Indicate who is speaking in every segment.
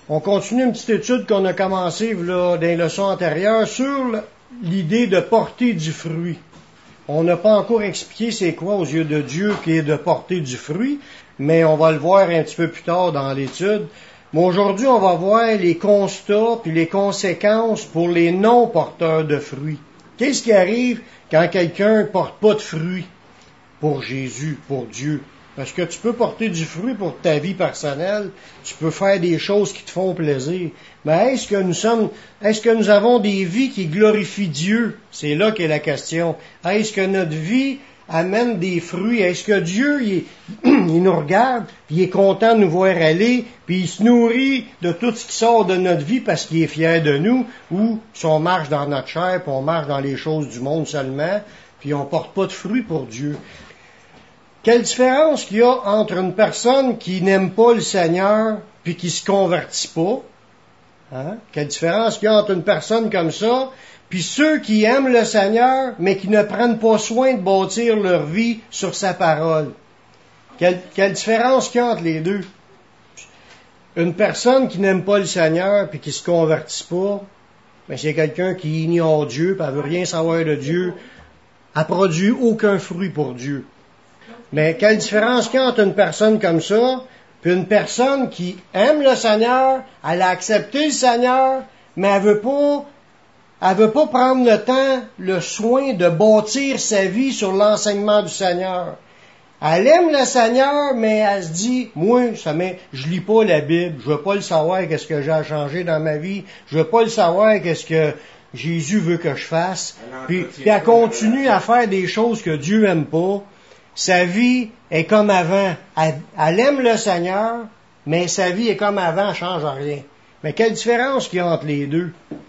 Speaker 1: On continue une petite étude qu'on a commencée là, dans les leçons antérieures sur l'idée de porter du fruit. On n'a pas encore expliqué c'est quoi aux yeux de Dieu qui est de porter du fruit, mais on va le voir un petit peu plus tard dans l'étude. Mais aujourd'hui, on va voir les constats puis les conséquences pour les non-porteurs de fruits. Qu'est-ce qui arrive quand quelqu'un ne porte pas de fruits pour Jésus, pour Dieu? Parce que tu peux porter du fruit pour ta vie personnelle, tu peux faire des choses qui te font plaisir. Mais est-ce que nous avons des vies qui glorifient Dieu? C'est là qu'est la question. Est-ce que notre vie amène des fruits? Est-ce que Dieu, il nous regarde, puis il est content de nous voir aller, puis il se nourrit de tout ce qui sort de notre vie parce qu'il est fier de nous, ou si on marche dans notre chair, puis on marche dans les choses du monde seulement, puis on porte pas de fruits pour Dieu? Quelle différence qu'il y a entre une personne qui n'aime pas le Seigneur puis qui se convertit pas? Hein? Quelle différence qu'il y a entre une personne comme ça puis ceux qui aiment le Seigneur mais qui ne prennent pas soin de bâtir leur vie sur sa parole? Quelle différence qu'il y a entre les deux? Une personne qui n'aime pas le Seigneur puis qui se convertit pas, ben c'est quelqu'un qui ignore Dieu puis elle veut rien savoir de Dieu. Elle produit aucun fruit pour Dieu. Mais quelle différence qu'il y a entre une personne comme ça puis une personne qui aime le Seigneur, elle a accepté le Seigneur, mais elle veut pas prendre le temps, le soin de bâtir sa vie sur l'enseignement du Seigneur. Elle aime le Seigneur, mais elle se dit, moi, je lis pas la Bible, je veux pas le savoir qu'est-ce que j'ai à changer dans ma vie, je veux pas le savoir qu'est-ce que Jésus veut que je fasse. Puis elle continue à faire des choses que Dieu aime pas. Sa vie est comme avant. Elle aime le Seigneur, mais sa vie est comme avant, elle ne change rien. Mais quelle différence qu'il y a entre les deux?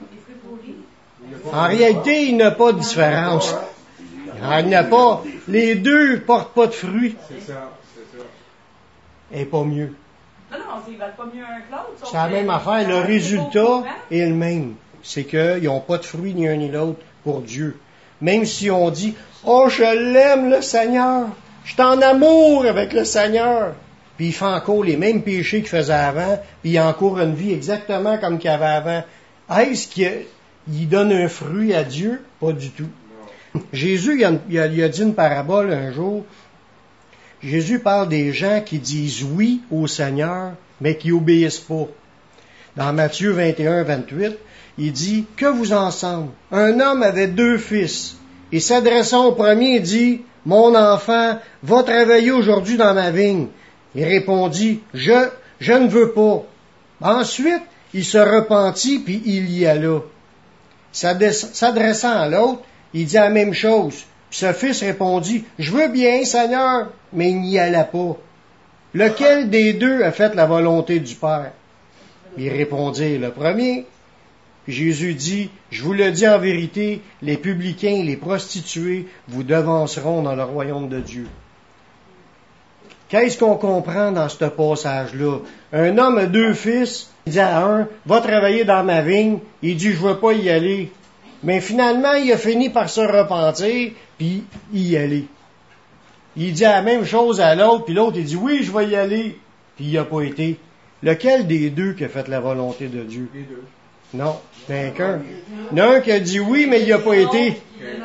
Speaker 1: En réalité, il n'y a pas de différence. Il n'y a pas. Les deux ne portent pas de fruits.
Speaker 2: C'est ça.
Speaker 1: Et pas mieux.
Speaker 3: Non, ils ne valent pas mieux un que l'autre.
Speaker 1: C'est la même affaire. Le résultat est le même. C'est qu'ils n'ont pas de fruits ni un ni l'autre pour Dieu. Même si on dit, oh, je l'aime le Seigneur, je suis en amour avec le Seigneur. Puis il fait encore les mêmes péchés qu'il faisait avant, puis il a encore une vie exactement comme qu'il avait avant. Est-ce qu'il donne un fruit à Dieu? Pas du tout. Non. Jésus, il a dit une parabole un jour. Jésus parle des gens qui disent oui au Seigneur, mais qui obéissent pas. Dans Matthieu 21, 28, il dit, que vous ensemble? Un homme avait 2 fils, et s'adressant au premier, dit, mon enfant, va travailler aujourd'hui dans ma vigne. Il répondit, je ne veux pas. Ensuite, il se repentit, puis il y alla. S'adressant à l'autre, il dit la même chose. Puis ce fils répondit, je veux bien, Seigneur, mais il n'y alla pas. Lequel des deux a fait la volonté du Père? Il répondit, le premier. Puis Jésus dit, je vous le dis en vérité, les publicains et les prostituées vous devanceront dans le royaume de Dieu. Qu'est-ce qu'on comprend dans ce passage-là? Un homme a 2 fils, il dit à un, va travailler dans ma vigne, il dit, je veux pas y aller. Mais finalement, il a fini par se repentir, puis y aller. Il dit la même chose à l'autre, puis l'autre, il dit, oui, je vais y aller, puis il n'y a pas été. Lequel des deux qui a fait la volonté de Dieu?
Speaker 2: Les deux.
Speaker 1: Non, c'est qu'un. Il y en a un qui a dit oui, mais il n'y a pas été.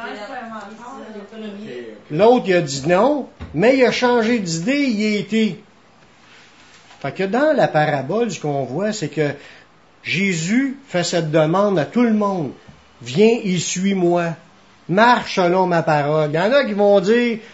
Speaker 1: L'autre, il a dit non, mais il a changé d'idée, il y a été. Fait que dans la parabole, ce qu'on voit, c'est que Jésus fait cette demande à tout le monde. Viens et suis-moi. Marche selon ma parole. Il y en a qui vont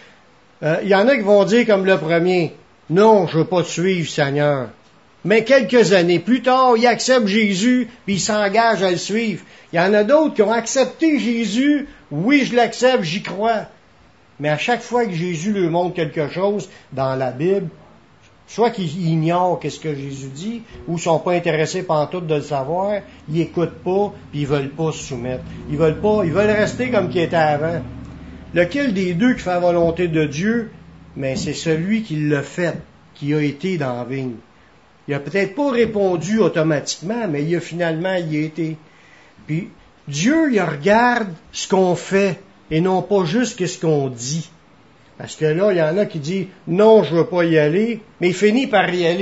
Speaker 1: dire comme le premier, non, je veux pas te suivre, Seigneur. Mais quelques années plus tard, il accepte Jésus, puis il s'engage à le suivre. Il y en a d'autres qui ont accepté Jésus. Oui, je l'accepte, j'y crois. Mais à chaque fois que Jésus leur montre quelque chose dans la Bible, soit qu'ils ignorent ce que Jésus dit, ou ne sont pas intéressés pantoute de le savoir, ils n'écoutent pas, puis ils veulent pas se soumettre. Ils veulent rester comme qu'ils étaient avant. Lequel des deux qui fait la volonté de Dieu? Mais c'est celui qui l'a fait, qui a été dans la vigne. Il a peut-être pas répondu automatiquement, mais il y a été. Puis Dieu, il regarde ce qu'on fait et non pas juste ce qu'on dit. Parce que là, il y en a qui disent non, je veux pas y aller, mais il finit par y aller.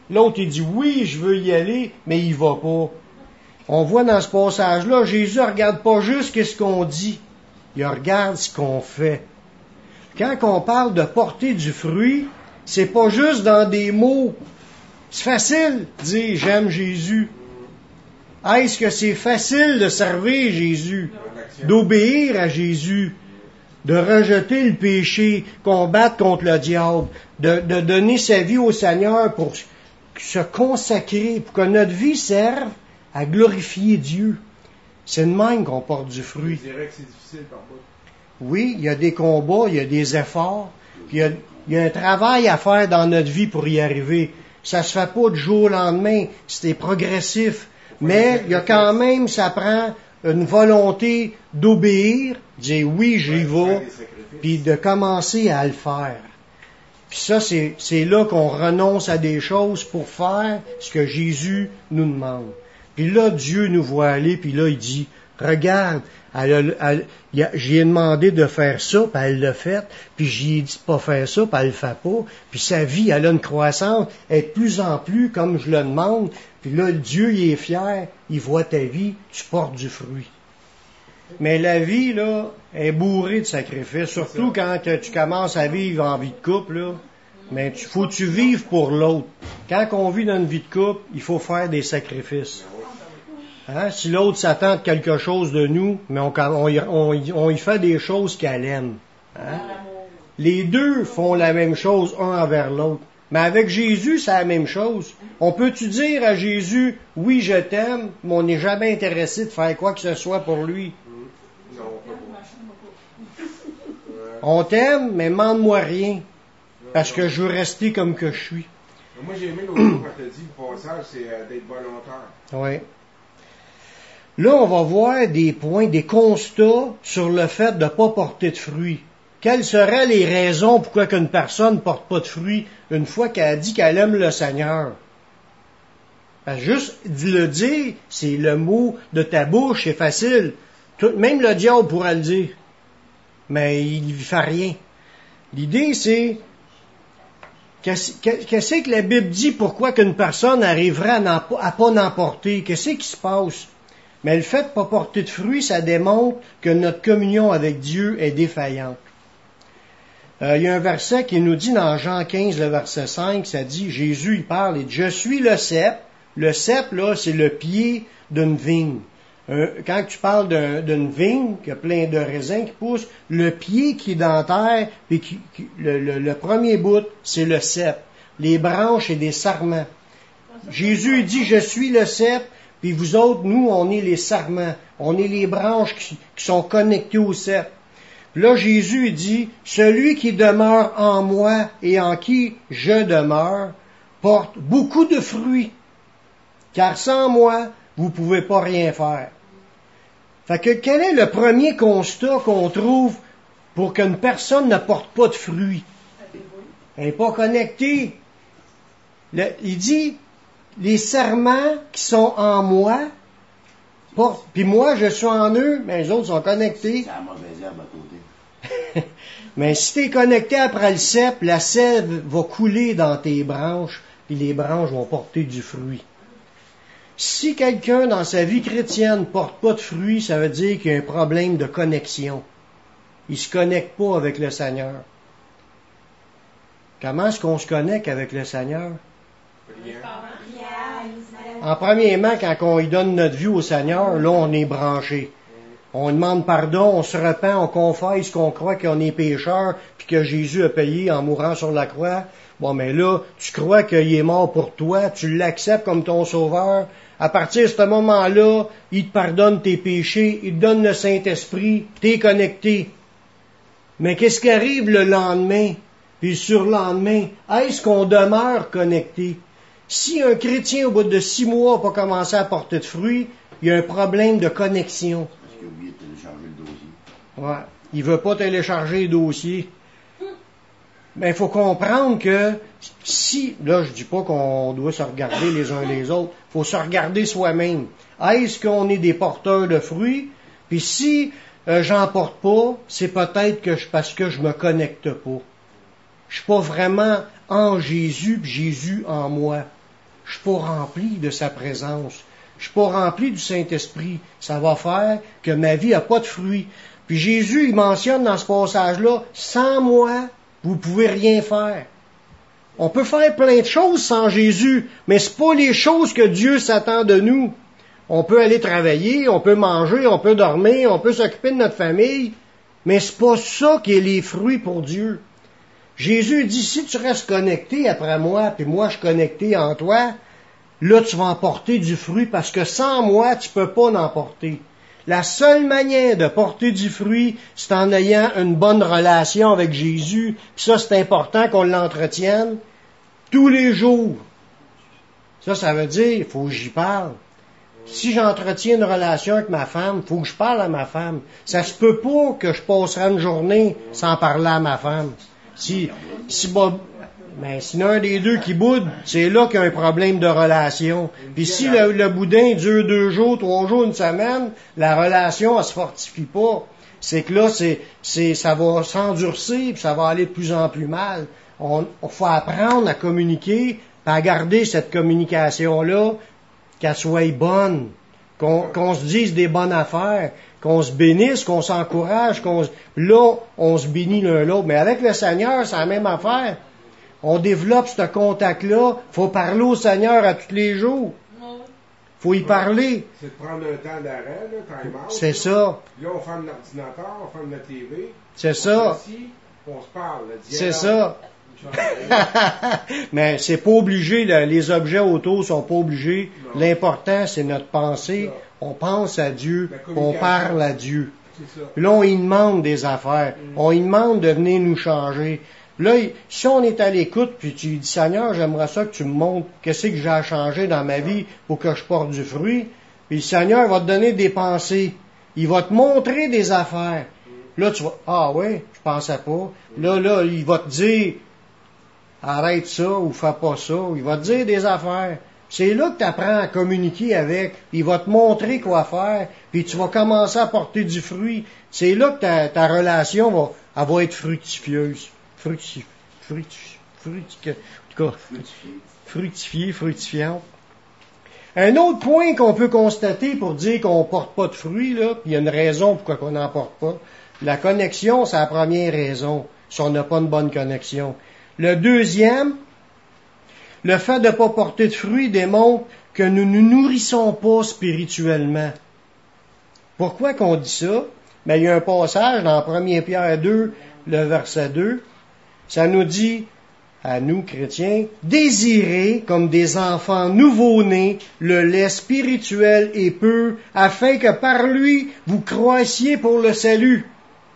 Speaker 1: L'autre, il dit, oui, je veux y aller, mais il va pas. On voit dans ce passage-là, Jésus ne regarde pas juste ce qu'on dit, il regarde ce qu'on fait. Quand on parle de porter du fruit, c'est pas juste dans des mots. C'est facile de dire « j'aime Jésus ». Est-ce que c'est facile de servir Jésus, d'obéir à Jésus, de rejeter le péché, combattre contre le diable, de donner sa vie au Seigneur pour se consacrer, pour que notre vie serve à glorifier Dieu. C'est de même qu'on porte du fruit.
Speaker 2: Je dirais que c'est difficile par bout.
Speaker 1: Oui, il y a des combats, il y a des efforts, puis il y a un travail à faire dans notre vie pour y arriver. Ça se fait pas du jour au lendemain, c'est progressif. Mais il y a quand même, ça prend une volonté d'obéir, de dire oui, j'y vais, puis de commencer à le faire. Puis ça, c'est là qu'on renonce à des choses pour faire ce que Jésus nous demande. Puis là, Dieu nous voit aller, puis là, il dit, regarde, j'ai demandé de faire ça, puis elle l'a fait, puis j'ai dit de pas faire ça, puis elle le fait pas, puis sa vie, elle a une croissance, elle est de plus en plus comme je le demande, puis là, Dieu, il est fier, il voit ta vie, tu portes du fruit. Mais la vie, là, est bourrée de sacrifices, surtout quand tu commences à vivre en vie de couple, là, mais faut que tu vives pour l'autre. Quand on vit dans une vie de couple, il faut faire des sacrifices. Hein? Si l'autre s'attend de quelque chose de nous, mais on y fait des choses qu'elle aime. Hein? Les deux font la même chose, un envers l'autre. Mais avec Jésus, c'est la même chose. On peut-tu dire à Jésus, oui, je t'aime, mais on n'est jamais intéressé de faire quoi que ce soit pour lui?
Speaker 2: Non,
Speaker 1: On t'aime, mais demande-moi rien, parce que je veux rester comme que je suis.
Speaker 2: moi, j'ai aimé l'autre jour quand tu as dit le passage, c'est d'être volontaire.
Speaker 1: Oui. Là, on va voir des points, des constats sur le fait de ne pas porter de fruits. Quelles seraient les raisons pourquoi qu'une personne ne porte pas de fruits une fois qu'elle a dit qu'elle aime le Seigneur? Parce que juste le dire, c'est le mot de ta bouche, c'est facile. Même le diable pourrait le dire. Mais il ne fait rien. L'idée, c'est qu'est-ce que la Bible dit pourquoi qu'une personne arriverait à pas n'en porter? Qu'est-ce qui se passe? Mais le fait de ne pas porter de fruits, ça démontre que notre communion avec Dieu est défaillante. Il y a un verset qui nous dit dans Jean 15, le verset 5, ça dit, Jésus, il parle, il dit, je suis le cep. Le cep, là, c'est le pied d'une vigne. Quand tu parles d'une vigne, qui a plein de raisins qui poussent, le pied qui est dans la terre, puis le premier bout, c'est le cep. Les branches et des sarments. Jésus dit, je suis le cep, puis vous autres, nous, on est les sarments. On est les branches qui sont connectées au cep. Là, Jésus dit, celui qui demeure en moi et en qui je demeure porte beaucoup de fruits. Car sans moi, vous ne pouvez pas rien faire. Fait que quel est le premier constat qu'on trouve pour qu'une personne ne porte pas de fruits? Elle n'est pas connectée. Il dit, les serments qui sont en moi, puis moi je suis en eux, mais les autres sont connectés.
Speaker 4: C'est la mauvaise herbe à côté.
Speaker 1: Mais si tu es connecté après le cep, la sève va couler dans tes branches, puis les branches vont porter du fruit. Si quelqu'un dans sa vie chrétienne ne porte pas de fruits, ça veut dire qu'il y a un problème de connexion. Il ne se connecte pas avec le Seigneur. Comment est-ce qu'on se connecte avec le Seigneur? En premièrement, quand on lui donne notre vie au Seigneur, là, on est branché. On demande pardon, on se repent, on confesse qu'on croit qu'on est pécheur, puis que Jésus a payé en mourant sur la croix. Bon, mais là, tu crois qu'il est mort pour toi, tu l'acceptes comme ton sauveur. À partir de ce moment-là, il te pardonne tes péchés, il te donne le Saint-Esprit, t'es connecté. Mais qu'est-ce qui arrive le lendemain, puis le surlendemain? Est-ce qu'on demeure connecté? Si un chrétien, au bout de 6 mois, n'a pas commencé à porter de fruits, il y a un problème de connexion.
Speaker 4: Parce qu'il a oublié de télécharger le dossier.
Speaker 1: Ouais. Il veut pas télécharger le dossier. Mais il faut comprendre que si, là je dis pas qu'on doit se regarder les uns les autres, il faut se regarder soi-même. Est-ce qu'on est des porteurs de fruits? Puis si j'en porte pas, c'est peut-être que parce que je me connecte pas. Je suis pas vraiment en Jésus, puis Jésus en moi. je suis pas rempli de sa présence. Je suis pas rempli du Saint-Esprit. Ça va faire que ma vie a pas de fruit. Puis Jésus, il mentionne dans ce passage-là, sans moi, vous pouvez rien faire. On peut faire plein de choses sans Jésus, mais c'est pas les choses que Dieu s'attend de nous. On peut aller travailler, on peut manger, on peut dormir, on peut s'occuper de notre famille, mais c'est pas ça qui est les fruits pour Dieu. Jésus dit, si tu restes connecté après moi, puis moi je suis connecté en toi, là tu vas emporter du fruit, parce que sans moi, tu peux pas en porter. La seule manière de porter du fruit, c'est en ayant une bonne relation avec Jésus, puis ça c'est important qu'on l'entretienne tous les jours. Ça veut dire, il faut que j'y parle. Si j'entretiens une relation avec ma femme, il faut que je parle à ma femme. Ça se peut pas que je passerai une journée sans parler à ma femme. Si un des deux qui boude, c'est là qu'il y a un problème de relation. Puis si le boudin dure 2 jours, 3 jours, une semaine, la relation, elle se fortifie pas. C'est que là, ça va s'endurcir, puis ça va aller de plus en plus mal. On faut apprendre à communiquer, puis à garder cette communication-là, qu'elle soit bonne, qu'on se dise des bonnes affaires, qu'on se bénisse, qu'on s'encourage, là, on se bénit l'un l'autre. Mais avec le Seigneur, c'est la même affaire. On développe ce contact-là. Faut parler au Seigneur à tous les jours. Faut y parler.
Speaker 2: C'est de prendre un temps d'arrêt, là, time out.
Speaker 1: C'est ça.
Speaker 2: Là, on ferme l'ordinateur, on ferme la TV.
Speaker 1: C'est ça.
Speaker 2: Assis, on se parle.
Speaker 1: C'est ça. Mais c'est pas obligé, les objets autour sont pas obligés. Non. L'important, c'est notre pensée. On pense à Dieu, on parle à Dieu. Là, on y demande des affaires. On y demande de venir nous changer. Là, si on est à l'écoute, puis tu dis, Seigneur, j'aimerais ça que tu me montres qu'est-ce que j'ai à changer dans ma vie pour que je porte du fruit. Puis le Seigneur va te donner des pensées. Il va te montrer des affaires. Là, tu vas, ah oui, je pensais pas. Là, il va te dire, arrête ça ou fais pas ça. Il va te dire des affaires. C'est là que tu apprends à communiquer avec. Il va te montrer quoi faire. Puis tu vas commencer à porter du fruit. C'est là que ta relation va être fructifieuse. Fructifiante. Un autre point qu'on peut constater pour dire qu'on porte pas de fruits, là, puis il y a une raison pourquoi on n'en porte pas. La connexion, c'est la première raison, si on n'a pas une bonne connexion. Le deuxième, le fait de ne pas porter de fruits démontre que nous ne nous nourrissons pas spirituellement. Pourquoi qu'on dit ça? Ben, il y a un passage dans 1 Pierre 2, le verset 2. Ça nous dit, à nous chrétiens, désirez comme des enfants nouveau-nés le lait spirituel et pur, afin que par lui vous croissiez pour le salut.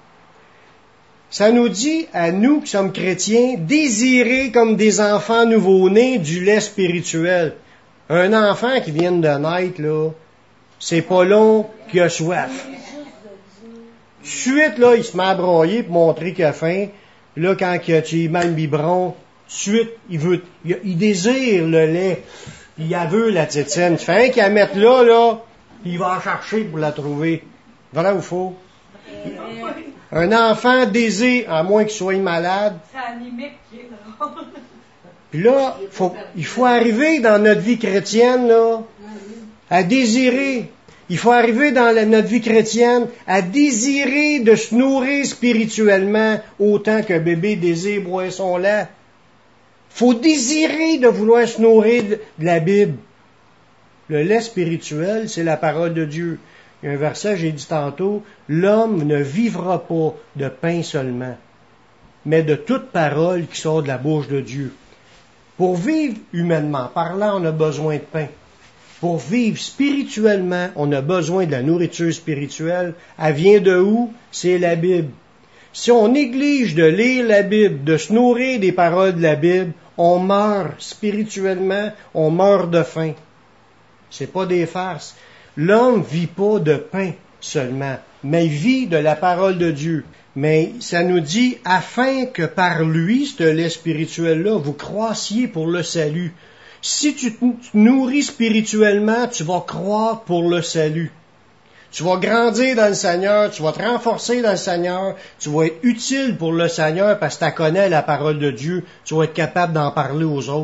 Speaker 1: Ça nous dit, à nous qui sommes chrétiens, désirez comme des enfants nouveau-nés du lait spirituel. Un enfant qui vient de naître, là, c'est pas long qu'il a soif. Tout de suite, là, il se met à broyer pour montrer qu'il a faim. Là, quand tu lui mets le biberon, tout de suite, il désire le lait. Il veut la tétine. Tu fais rien qu'à mettre là, il va en chercher pour la trouver. Vrai ou faux? Un enfant désire, à moins qu'il soit malade.
Speaker 3: C'est animique qui est drôle.
Speaker 1: Puis là, il faut arriver dans notre vie chrétienne, là, à désirer. Il faut arriver dans notre vie chrétienne à désirer de se nourrir spirituellement autant qu'un bébé désire boire son lait. Faut désirer de vouloir se nourrir de la Bible. Le lait spirituel, c'est la parole de Dieu. Il y a un verset, j'ai dit tantôt, l'homme ne vivra pas de pain seulement, mais de toute parole qui sort de la bouche de Dieu. Pour vivre humainement parlant, on a besoin de pain. Pour vivre spirituellement, on a besoin de la nourriture spirituelle. Elle vient de où? C'est la Bible. Si on néglige de lire la Bible, de se nourrir des paroles de la Bible, on meurt spirituellement, on meurt de faim. C'est pas des farces. L'homme vit pas de pain seulement, mais il vit de la parole de Dieu. Mais ça nous dit, afin que par lui, ce lait spirituel-là, vous croissiez pour le salut. Si tu te nourris spirituellement, tu vas croire pour le salut. Tu vas grandir dans le Seigneur, tu vas te renforcer dans le Seigneur, tu vas être utile pour le Seigneur parce que tu connais la parole de Dieu, tu vas être capable d'en parler aux autres.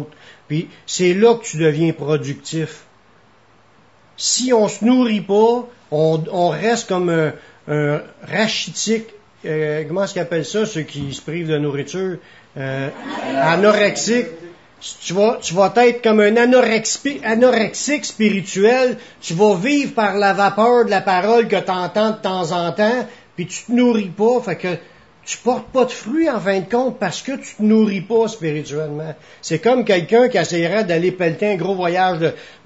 Speaker 1: Puis c'est là que tu deviens productif. Si on se nourrit pas, on reste comme un rachitique. Comment est-ce qu'ils appellent ça, ceux qui se privent de nourriture? Anorexique. Tu vas être comme un anorexique spirituel. Tu vas vivre par la vapeur de la parole que tu entends de temps en temps, puis tu te nourris pas. Fait que tu portes pas de fruits en fin de compte parce que tu te nourris pas spirituellement. C'est comme quelqu'un qui essaierait d'aller pelleter un gros voyage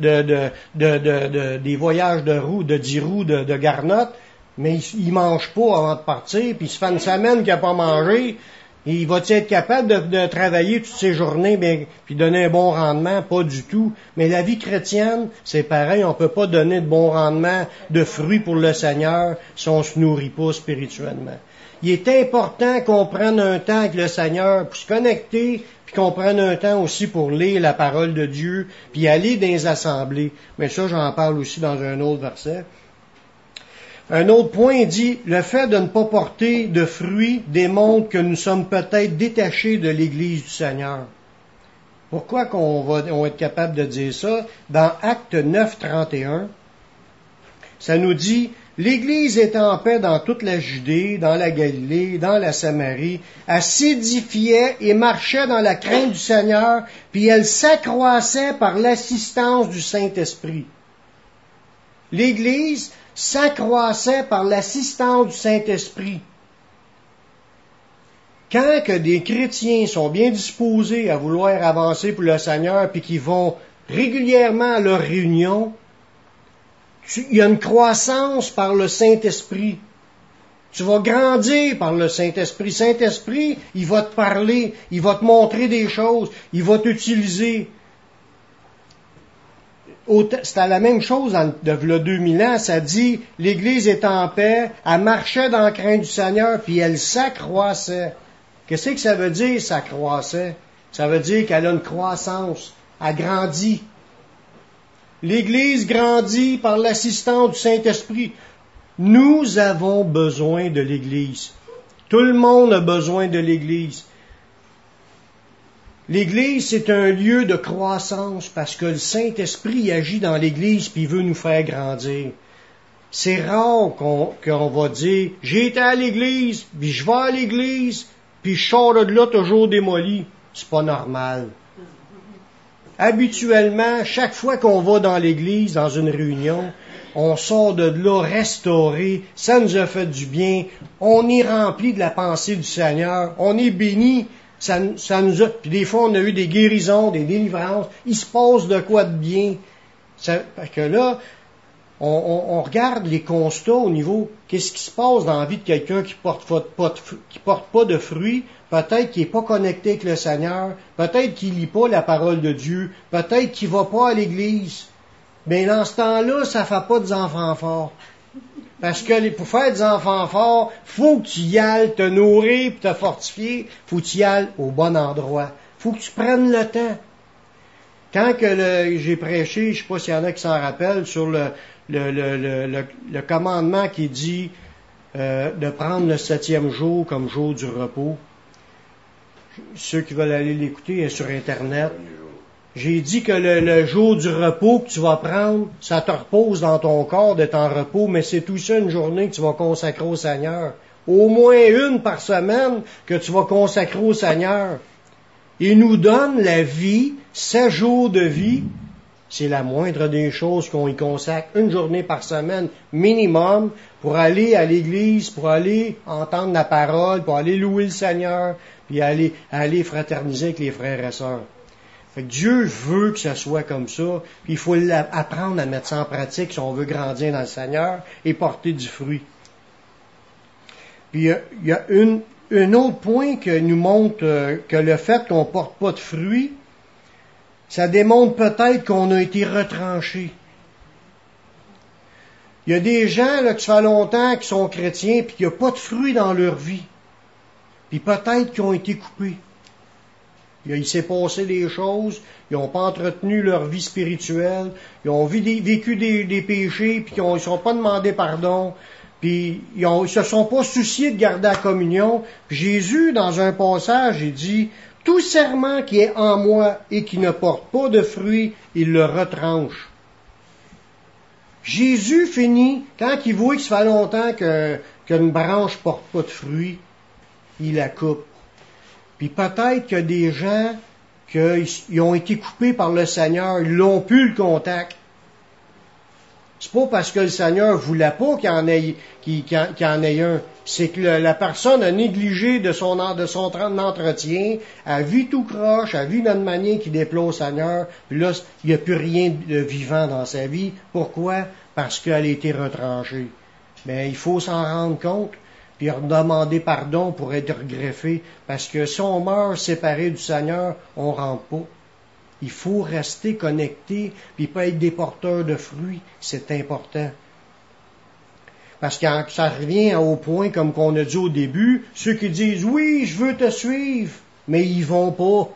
Speaker 1: des voyages de roues, de 10 roues de garnottes, mais il mange pas avant de partir, puis il se fait une semaine qu'il n'a pas mangé. Il va-t-il être capable de travailler toutes ces journées puis donner un bon rendement? Pas du tout. Mais la vie chrétienne, c'est pareil, on peut pas donner de bon rendement, de fruits pour le Seigneur si on se nourrit pas spirituellement. Il est important qu'on prenne un temps avec le Seigneur pour se connecter, puis qu'on prenne un temps aussi pour lire la parole de Dieu, puis aller dans les assemblées. Mais ça, j'en parle aussi dans un autre verset. Un autre point dit, le fait de ne pas porter de fruits démontre que nous sommes peut-être détachés de l'Église du Seigneur. Pourquoi qu'on va être capable de dire ça? Dans Actes 9, 31, ça nous dit, l'Église était en paix dans toute la Judée, dans la Galilée, dans la Samarie, elle s'édifiait et marchait dans la crainte du Seigneur, puis elle s'accroissait par l'assistance du Saint-Esprit. L'Église s'accroissait par l'assistance du Saint-Esprit. Quand que des chrétiens sont bien disposés à vouloir avancer pour le Seigneur, puis qu'ils vont régulièrement à leur réunion, il y a une croissance par le Saint-Esprit. Tu vas grandir par le Saint-Esprit. Saint-Esprit, il va te parler, il va te montrer des choses, il va t'utiliser. C'était la même chose de 2000 ans, ça dit, l'Église est en paix, elle marchait dans la crainte du Seigneur, puis elle s'accroissait. Qu'est-ce que ça veut dire, s'accroissait? Ça veut dire qu'elle a une croissance, elle grandit. L'Église grandit par l'assistance du Saint-Esprit. Nous avons besoin de l'Église. Tout le monde a besoin de l'Église. L'Église, c'est un lieu de croissance parce que le Saint-Esprit agit dans l'Église puis il veut nous faire grandir. C'est rare qu'on va dire « J'ai été à l'Église, puis je vais à l'Église, puis je sors de là toujours démoli. » C'est pas normal. Habituellement, chaque fois qu'on va dans l'Église, dans une réunion, on sort de là restauré, ça nous a fait du bien, on est rempli de la pensée du Seigneur, on est béni. Ça nous a, puis des fois, on a eu des guérisons, des délivrances. Il se passe de quoi de bien. Parce que là, on regarde les constats au niveau, qu'est-ce qui se passe dans la vie de quelqu'un qui porte pas de fruits, peut-être qu'il n'est pas connecté avec le Seigneur, peut-être qu'il lit pas la parole de Dieu, peut-être qu'il va pas à l'église. Mais dans ce temps-là, ça fait pas des enfants forts. Parce que pour faire des enfants forts, faut que tu y ailles te nourrir et te fortifier, faut que tu y ailles au bon endroit. Faut que tu prennes le temps. Quand que j'ai prêché, je sais pas s'il y en a qui s'en rappellent, sur le commandement qui dit de prendre le 7e jour comme jour du repos. Ceux qui veulent aller l'écouter est sur Internet. J'ai dit que le jour du repos que tu vas prendre, ça te repose dans ton corps d'être en repos, mais c'est tout ça une journée que tu vas consacrer au Seigneur. Au moins une par semaine que tu vas consacrer au Seigneur. Il nous donne la vie, 7 jours de vie. C'est la moindre des choses qu'on y consacre une journée par semaine minimum pour aller à l'église, pour aller entendre la parole, pour aller louer le Seigneur, puis aller fraterniser avec les frères et sœurs. Fait que Dieu veut que ça soit comme ça, puis il faut apprendre à mettre ça en pratique si on veut grandir dans le Seigneur et porter du fruit. Puis il y a un autre point qui nous montre que le fait qu'on porte pas de fruits, ça démontre peut-être qu'on a été retranché. Il y a des gens là, qui ça fait longtemps qui sont chrétiens puis qu'il n'y a pas de fruits dans leur vie. Puis peut-être qu'ils ont été coupés. Il s'est passé des choses, ils n'ont pas entretenu leur vie spirituelle, ils ont vécu des péchés, puis ils ne sont pas demandé pardon, puis ils se sont pas souciés de garder la communion. Puis Jésus, dans un passage, il dit, « tout serment qui est en moi et qui ne porte pas de fruit, il le retranche. Jésus finit, quand il voit que ça fait longtemps qu'une branche ne porte pas de fruit, il la coupe. Puis peut-être que des gens qui ont été coupés par le Seigneur, ils n'ont plus le contact. C'est pas parce que le Seigneur voulait pas qu'il y en ait un. C'est que la personne a négligé de son entretien, elle vit tout croche, elle vit d'une manière qui déplaît au Seigneur, puis là, il n'y a plus rien de vivant dans sa vie. Pourquoi? Parce qu'elle a été retranchée. Mais il faut s'en rendre compte, puis demander pardon pour être greffé, parce que si on meurt séparé du Seigneur, on rentre pas. Il faut rester connecté, puis pas être des porteurs de fruits, c'est important. Parce que ça revient au point, comme qu'on a dit au début, ceux qui disent « Oui, je veux te suivre », mais ils vont pas.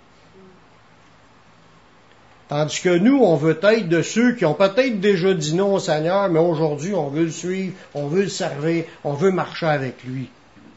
Speaker 1: Tandis que nous, on veut être de ceux qui ont peut-être déjà dit non au Seigneur, mais aujourd'hui, on veut le suivre, on veut le servir, on veut marcher avec lui.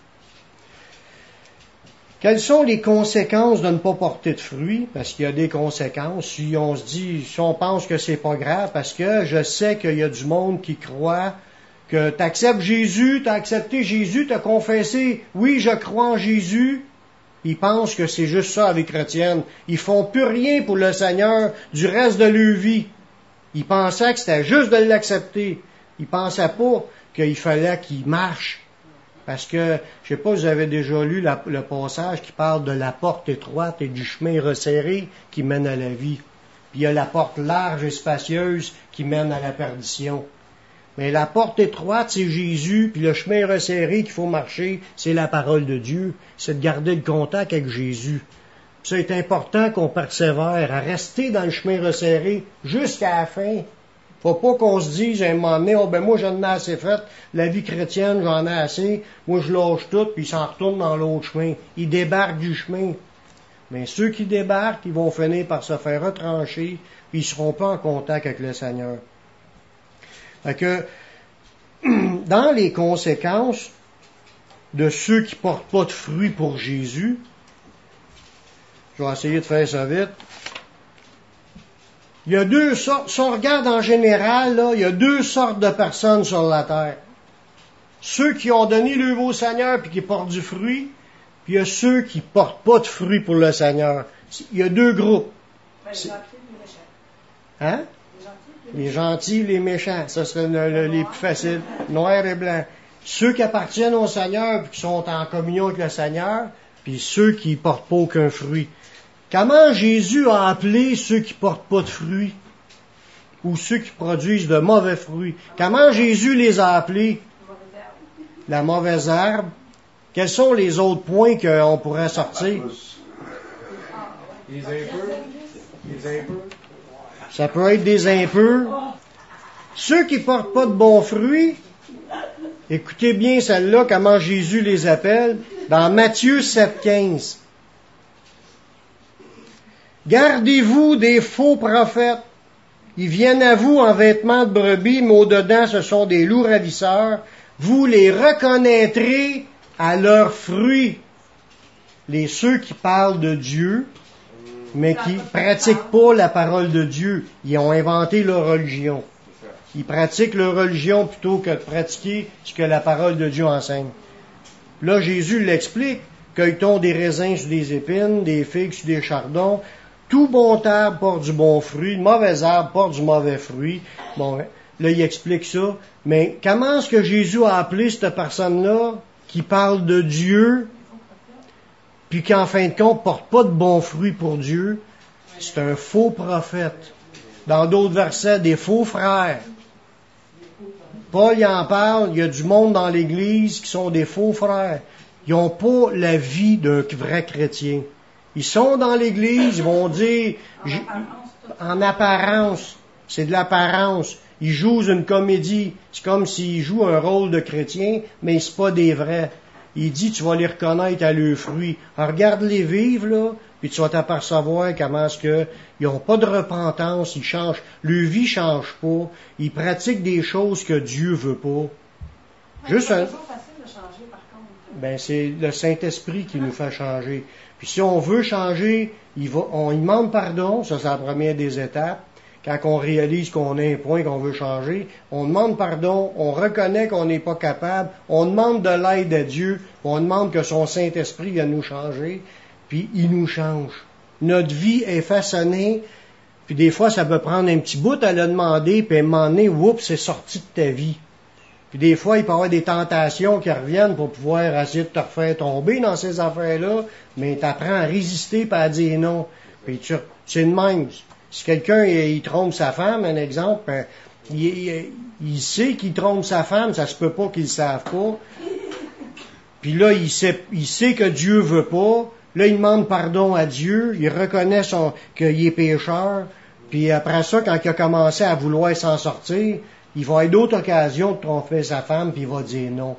Speaker 1: Quelles sont les conséquences de ne pas porter de fruits? Parce qu'il y a des conséquences. Si on pense que c'est pas grave, parce que je sais qu'il y a du monde qui croit que tu acceptes Jésus, tu as accepté Jésus, tu as confessé, oui, je crois en Jésus. Ils pensent que c'est juste ça avec chrétienne. Ils font plus rien pour le Seigneur du reste de leur vie. Ils pensaient que c'était juste de l'accepter. Ils pensaient pas qu'il fallait qu'ils marchent. Parce que, je sais pas, vous avez déjà lu le passage qui parle de la porte étroite et du chemin resserré qui mène à la vie. Puis il y a la porte large et spacieuse qui mène à la perdition. Mais la porte étroite, c'est Jésus, puis le chemin resserré qu'il faut marcher, c'est la parole de Dieu. C'est de garder le contact avec Jésus. Puis ça est important qu'on persévère à rester dans le chemin resserré jusqu'à la fin. Faut pas qu'on se dise à un moment donné, oh ben moi j'en ai assez fait, la vie chrétienne j'en ai assez, moi je lâche tout, puis ils s'en retournent dans l'autre chemin. Ils débarquent du chemin. Mais ceux qui débarquent, ils vont finir par se faire retrancher, puis ils seront pas en contact avec le Seigneur. Fait que, dans les conséquences de ceux qui portent pas de fruits pour Jésus, je vais essayer de faire ça vite. Il y a deux sortes, si on regarde en général, là, il y a deux sortes de personnes sur la terre. Ceux qui ont donné le au Seigneur puis qui portent du fruit, puis il y a ceux qui portent pas de fruit pour le Seigneur. Il y a deux groupes.
Speaker 3: Les gentils, les méchants.
Speaker 1: Hein? Les gentils, les méchants, ça serait les plus faciles. Noir et blanc. Ceux qui appartiennent au Seigneur puis qui sont en communion avec le Seigneur, puis ceux qui portent pas aucun fruit. Comment Jésus a appelé ceux qui portent pas de fruits ou ceux qui produisent de mauvais fruits? Comment Jésus les a appelés? La mauvaise herbe. Quels sont les autres points qu'on pourrait sortir?
Speaker 2: Les impurs. Les impurs.
Speaker 1: Ça peut être des impurs. Ceux qui portent pas de bons fruits, écoutez bien celle-là, comment Jésus les appelle, dans Matthieu 7,15. Gardez-vous des faux prophètes. Ils viennent à vous en vêtements de brebis, mais au-dedans, ce sont des loups ravisseurs. Vous les reconnaîtrez à leurs fruits. Ceux qui parlent de Dieu, mais qui pratiquent pas la parole de Dieu. Ils ont inventé leur religion. Ils pratiquent leur religion plutôt que de pratiquer ce que la parole de Dieu enseigne. Là, Jésus l'explique. Cueille-t-on des raisins sur des épines, des figues sur des chardons. Tout bon arbre porte du bon fruit, le mauvais arbre porte du mauvais fruit. Bon, là, il explique ça. Mais comment est-ce que Jésus a appelé cette personne-là qui parle de Dieu, puis qui, en fin de compte, porte pas de bons fruits pour Dieu? C'est un faux prophète. Dans d'autres versets, des faux frères. Paul y en parle, il y a du monde dans l'Église qui sont des faux frères. Ils n'ont pas la vie d'un vrai chrétien. Ils sont dans l'Église, ils vont dire, en apparence, c'est de l'apparence. Ils jouent une comédie, c'est comme s'ils jouent un rôle de chrétien, mais c'est pas des vrais. Il dit, tu vas les reconnaître à leurs fruits. Alors, regarde-les vivre, là, puis tu vas t'apercevoir comment est-ce que ils n'ont pas de repentance, ils changent, leur vie change pas, ils pratiquent des choses que Dieu veut pas. Juste
Speaker 3: c'est toujours facile de changer, par contre.
Speaker 1: Ben, c'est le Saint-Esprit qui nous fait changer. Puis si on veut changer, on y demande pardon, ça c'est la première des étapes. Quand on réalise qu'on a un point qu'on veut changer, on demande pardon, on reconnaît qu'on n'est pas capable, on demande de l'aide à Dieu, on demande que son Saint-Esprit vienne nous changer, puis il nous change. Notre vie est façonnée, puis des fois ça peut prendre un petit bout à le demander, puis à un moment donné, oups, c'est sorti de ta vie. Puis des fois, il peut y avoir des tentations qui reviennent pour pouvoir essayer de te refaire tomber dans ces affaires-là, mais tu apprends à résister et à dire non. Puis c'est de même. Si quelqu'un il trompe sa femme, un exemple, il sait qu'il trompe sa femme, ça se peut pas qu'il le sache pas. Puis là, il sait que Dieu veut pas. Là, il demande pardon à Dieu. Il reconnaît qu'il est pécheur. Puis après ça, quand il a commencé à vouloir s'en sortir, il va avoir d'autres occasions de tromper sa femme, puis il va dire non.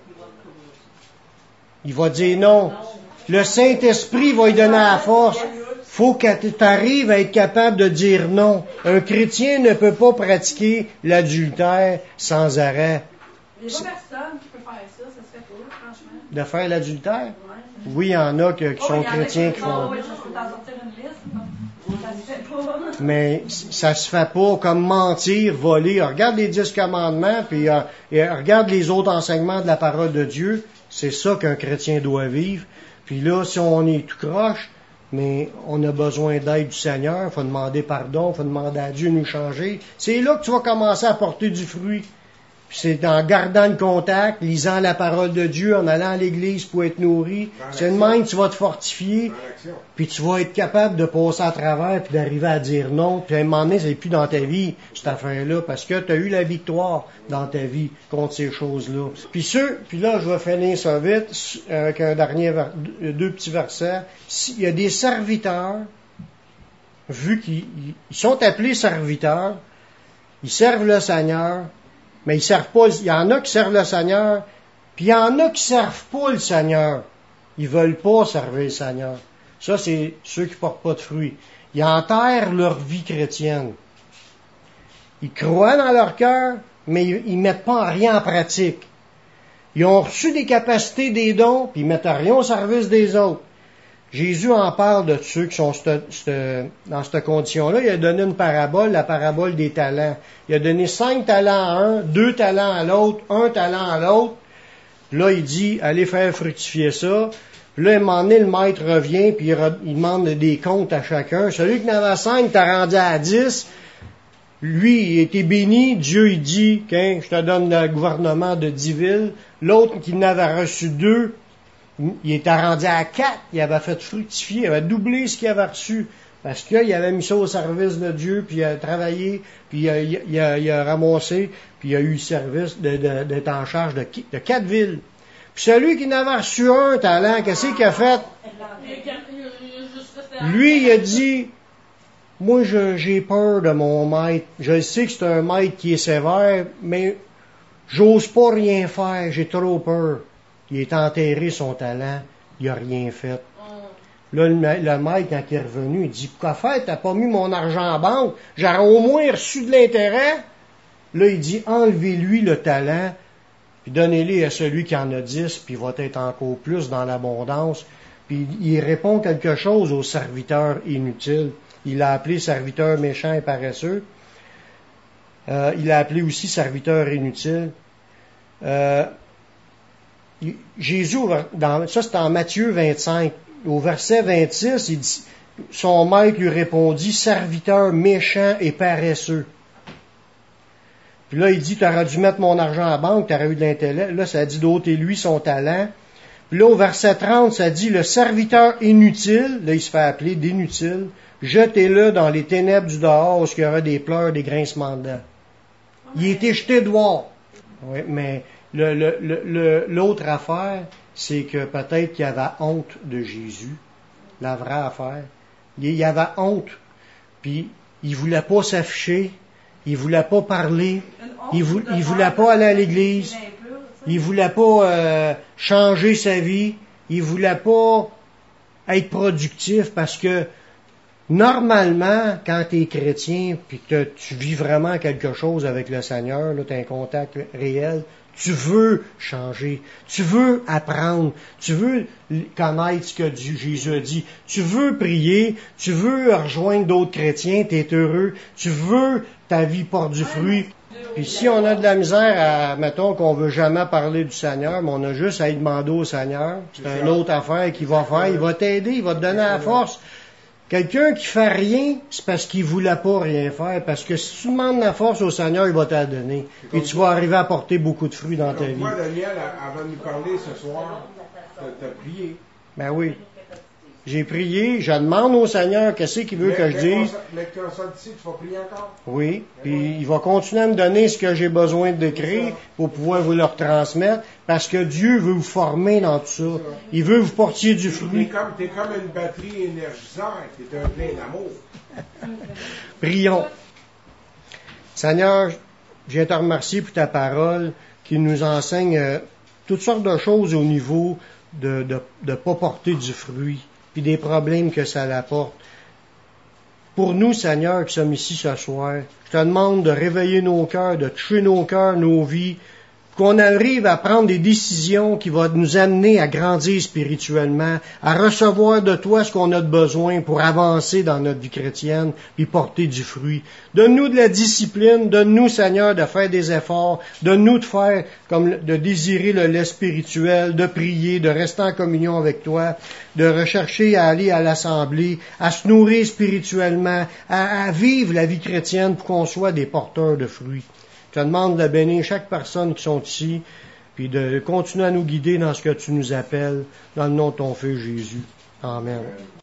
Speaker 1: Il va dire non. Le Saint-Esprit va lui donner la force. Faut que tu arrives à être capable de dire non. Un chrétien ne peut pas pratiquer l'adultère sans arrêt.
Speaker 3: Il n'y a pas personne qui peut faire ça, ça se fait pas, franchement.
Speaker 1: De faire l'adultère?
Speaker 3: Ouais.
Speaker 1: Oui, il y en a qui sont chrétiens qui font.
Speaker 3: Oui, je peux t'en sortir une liste. Ça se fait pas.
Speaker 1: Mais ça se fait pas comme mentir, voler. Regarde les 10 commandements, puis regarde les autres enseignements de la parole de Dieu. C'est ça qu'un chrétien doit vivre. Puis là, si on est tout croche, mais on a besoin d'aide du Seigneur, il faut demander pardon, il faut demander à Dieu de nous changer. C'est là que tu vas commencer à porter du fruit. Puis c'est en gardant le contact, lisant la parole de Dieu, en allant à l'église pour être nourri. C'est de même que tu vas te fortifier, puis tu vas être capable de passer à travers, puis d'arriver à dire non. Puis à un moment donné, c'est plus dans ta vie, cette affaire-là, parce que tu as eu la victoire dans ta vie contre ces choses-là. Puis là, je vais finir ça vite, avec deux petits versets. Il y a des serviteurs, vu qu'ils sont appelés serviteurs, ils servent le Seigneur, mais ils servent pas. Il y en a qui servent le Seigneur, puis il y en a qui servent pas le Seigneur. Ils veulent pas servir le Seigneur. Ça, c'est ceux qui portent pas de fruits. Ils enterrent leur vie chrétienne. Ils croient dans leur cœur, mais ils mettent pas rien en pratique. Ils ont reçu des capacités, des dons, puis ils mettent rien au service des autres. Jésus en parle de ceux qui sont dans cette condition-là. Il a donné une parabole, la parabole des talents. Il a donné 5 talents à un, 2 talents à l'autre, 1 talent à l'autre. Puis là, il dit, allez faire fructifier ça. Puis là, à un moment donné, le maître revient, puis il demande des comptes à chacun. Celui qui en avait 5, t'as rendu à 10. Lui, il était béni. Dieu, il dit, je te donne le gouvernement de 10 villes. L'autre qui en avait reçu 2, il était rendu à 4, il avait fait fructifier, il avait doublé ce qu'il avait reçu, parce qu'il avait mis ça au service de Dieu, puis il a travaillé, puis il a ramassé, puis il a eu le service d'être en charge de 4 villes. Puis celui qui n'avait reçu 1 talent, qu'est-ce qu'il a fait? Lui, il a dit, moi j'ai peur de mon maître, je sais que c'est un maître qui est sévère, mais j'ose pas rien faire, j'ai trop peur. Il est enterré son talent, il n'a rien fait. Là, le maître, quand il est revenu, il dit, pourquoi faire, t'as pas mis mon argent en banque? J'aurais au moins reçu de l'intérêt. Là, il dit, enlevez-lui le talent, puis donnez-le à celui qui en a 10, puis il va être encore plus dans l'abondance. Puis il répond quelque chose au serviteur inutile. Il l'a appelé serviteur méchant et paresseux. Il l'a appelé aussi serviteur inutile. Jésus, ça c'est en Matthieu 25, au verset 26, il dit, son maître lui répondit, serviteur méchant et paresseux. Puis là, il dit, tu aurais dû mettre mon argent à banque, tu aurais eu de l'intellect. Là, ça dit d'ôter-lui son talent. Puis là, au verset 30, ça dit, le serviteur inutile, là, il se fait appeler d'inutile, jetez-le dans les ténèbres du dehors, où il y aura des pleurs, des grincements de dents. Il a été jeté dehors. Oui, mais l'autre affaire, c'est que peut-être qu'il avait honte de Jésus. La vraie affaire. Il avait honte. Puis, il voulait pas s'afficher. Il voulait pas parler. Il voulait pas aller à l'église. Il voulait pas changer sa vie. Il voulait pas être productif parce que Normalement, quand tu es chrétien, puis que tu vis vraiment quelque chose avec le Seigneur, tu as un contact réel, tu veux changer, tu veux apprendre, tu veux connaître ce que Jésus a dit, tu veux prier, tu veux rejoindre d'autres chrétiens, tu es heureux, tu veux ta vie porte du fruit. Puis si on a de la misère à, mettons qu'on veut jamais parler du Seigneur, mais on a juste à y demander au Seigneur, c'est une autre affaire qu'il va faire, il va t'aider, il va te donner la force. Quelqu'un qui fait rien, c'est parce qu'il voulait pas rien faire. Parce que si tu demandes la force au Seigneur, il va te la donner. Et tu vas arriver à porter beaucoup de fruits dans ta vie.
Speaker 2: Moi, Daniel, avant de nous parler ce soir, t'as prié.
Speaker 1: Ben oui. J'ai prié, je demande au Seigneur qu'est-ce qu'il veut que je dise.
Speaker 2: Mais quand ça d'ici, tu vas prier encore?
Speaker 1: Oui, puis il va continuer à me donner ce que j'ai besoin d'écrire pour pouvoir vous le retransmettre, parce que Dieu veut vous former dans tout ça. Il veut vous porter du fruit.
Speaker 2: T'es comme une batterie énergisante, t'es un plein d'amour.
Speaker 1: Prions. Seigneur, je viens te remercier pour ta parole qui nous enseigne toutes sortes de choses au niveau de pas porter du fruit, puis des problèmes que ça apporte. Pour nous, Seigneur, qui sommes ici ce soir, je te demande de réveiller nos cœurs, de toucher nos cœurs, nos vies, qu'on arrive à prendre des décisions qui vont nous amener à grandir spirituellement, à recevoir de toi ce qu'on a de besoin pour avancer dans notre vie chrétienne, puis porter du fruit. Donne-nous de la discipline, donne-nous, Seigneur, de faire des efforts, donne-nous de faire, comme de désirer le lait spirituel, de prier, de rester en communion avec toi, de rechercher à aller à l'assemblée, à se nourrir spirituellement, à vivre la vie chrétienne pour qu'on soit des porteurs de fruits. Je te demande de bénir chaque personne qui sont ici, puis de continuer à nous guider dans ce que tu nous appelles, dans le nom de ton Fils Jésus. Amen.